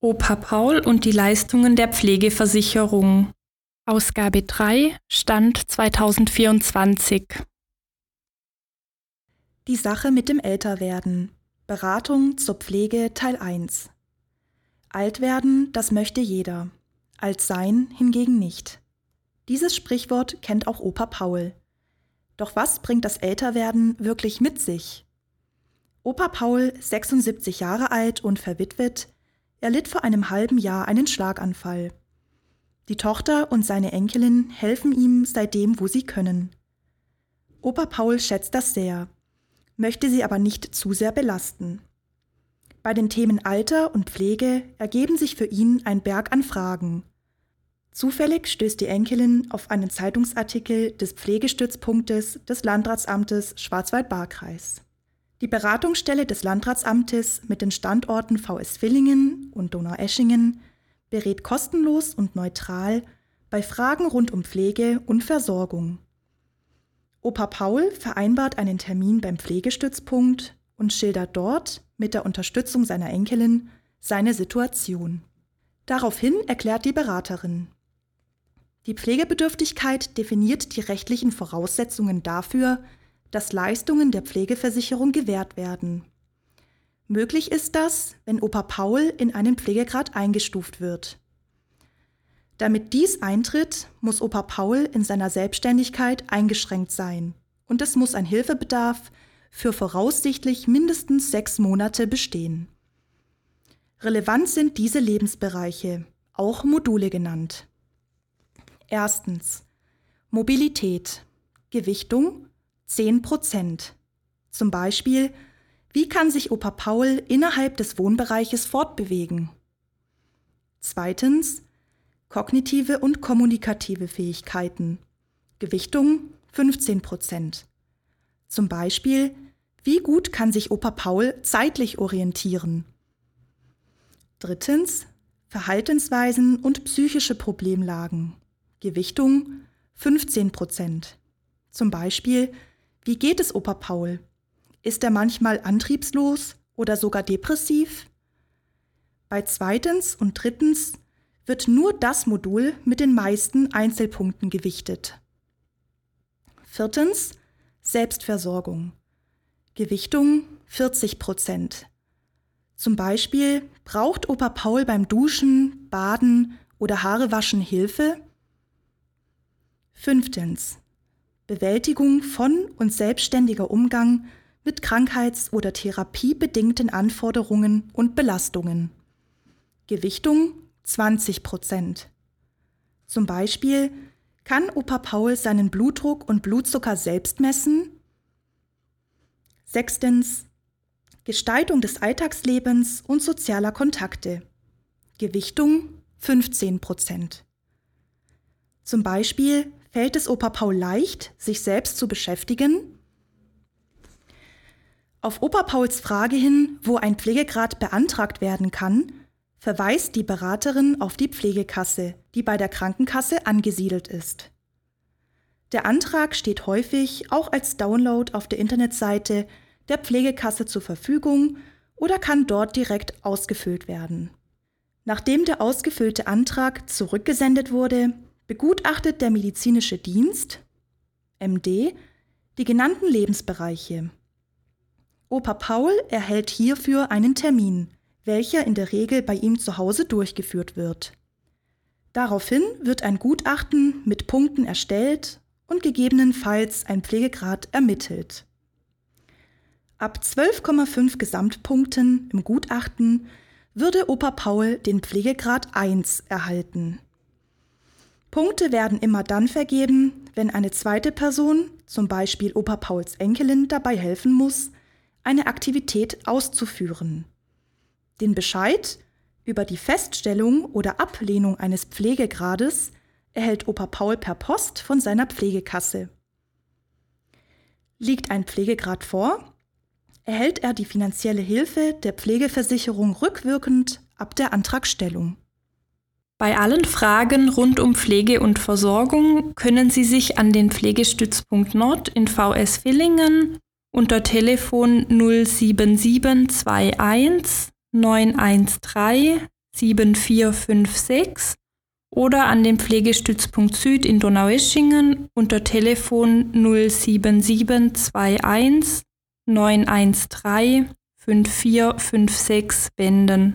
Opa Paul und die Leistungen der Pflegeversicherung. Ausgabe 3, Stand 2024. Die Sache mit dem Älterwerden. Beratung zur Pflege Teil 1. Alt werden, das möchte jeder. Alt sein hingegen nicht. Dieses Sprichwort kennt auch Opa Paul. Doch was bringt das Älterwerden wirklich mit sich? Opa Paul, 76 Jahre alt und verwitwet, erlitt vor einem halben Jahr einen Schlaganfall. Die Tochter und seine Enkelin helfen ihm seitdem, wo sie können. Opa Paul schätzt das sehr, möchte sie aber nicht zu sehr belasten. Bei den Themen Alter und Pflege ergeben sich für ihn ein Berg an Fragen. Zufällig stößt die Enkelin auf einen Zeitungsartikel des Pflegestützpunktes des Landratsamtes Schwarzwald-Baar-Kreis. Die Beratungsstelle des Landratsamtes mit den Standorten VS Villingen und Donaueschingen berät kostenlos und neutral bei Fragen rund um Pflege und Versorgung. Opa Paul vereinbart einen Termin beim Pflegestützpunkt und schildert dort mit der Unterstützung seiner Enkelin seine Situation. Daraufhin erklärt die Beraterin: Die Pflegebedürftigkeit definiert die rechtlichen Voraussetzungen dafür, dass Leistungen der Pflegeversicherung gewährt werden. Möglich ist das, wenn Opa Paul in einen Pflegegrad eingestuft wird. Damit dies eintritt, muss Opa Paul in seiner Selbstständigkeit eingeschränkt sein und es muss ein Hilfebedarf für voraussichtlich mindestens 6 Monate bestehen. Relevant sind diese Lebensbereiche, auch Module genannt. Erstens: Mobilität, Gewichtung 10%. Zum Beispiel: Wie kann sich Opa Paul innerhalb des Wohnbereiches fortbewegen? Zweitens: Kognitive und kommunikative Fähigkeiten. Gewichtung 15%. Zum Beispiel: Wie gut kann sich Opa Paul zeitlich orientieren? Drittens: Verhaltensweisen und psychische Problemlagen. Gewichtung 15%. Zum Beispiel: Wie geht es Opa Paul? Ist er manchmal antriebslos oder sogar depressiv? Bei zweitens und drittens wird nur das Modul mit den meisten Einzelpunkten gewichtet. Viertens: Selbstversorgung. Gewichtung 40%. Zum Beispiel: Braucht Opa Paul beim Duschen, Baden oder Haarewaschen Hilfe? Fünftens: Bewältigung von und selbstständiger Umgang mit krankheits- oder therapiebedingten Anforderungen und Belastungen. Gewichtung 20%. Zum Beispiel: Kann Opa Paul seinen Blutdruck und Blutzucker selbst messen? Sechstens: Gestaltung des Alltagslebens und sozialer Kontakte. Gewichtung 15%. Zum Beispiel: Fällt es Opa Paul leicht, sich selbst zu beschäftigen? Auf Opa Pauls Frage hin, wo ein Pflegegrad beantragt werden kann, verweist die Beraterin auf die Pflegekasse, die bei der Krankenkasse angesiedelt ist. Der Antrag steht häufig auch als Download auf der Internetseite der Pflegekasse zur Verfügung oder kann dort direkt ausgefüllt werden. Nachdem der ausgefüllte Antrag zurückgesendet wurde, begutachtet der medizinische Dienst, MD, die genannten Lebensbereiche. Opa Paul erhält hierfür einen Termin, welcher in der Regel bei ihm zu Hause durchgeführt wird. Daraufhin wird ein Gutachten mit Punkten erstellt und gegebenenfalls ein Pflegegrad ermittelt. Ab 12,5 Gesamtpunkten im Gutachten würde Opa Paul den Pflegegrad 1 erhalten. Punkte werden immer dann vergeben, wenn eine zweite Person, zum Beispiel Opa Pauls Enkelin, dabei helfen muss, eine Aktivität auszuführen. Den Bescheid über die Feststellung oder Ablehnung eines Pflegegrades erhält Opa Paul per Post von seiner Pflegekasse. Liegt ein Pflegegrad vor, erhält er die finanzielle Hilfe der Pflegeversicherung rückwirkend ab der Antragstellung. Bei allen Fragen rund um Pflege und Versorgung können Sie sich an den Pflegestützpunkt Nord in VS Villingen unter Telefon 07721 913 7456 oder an den Pflegestützpunkt Süd in Donaueschingen unter Telefon 07721 913 5456 wenden.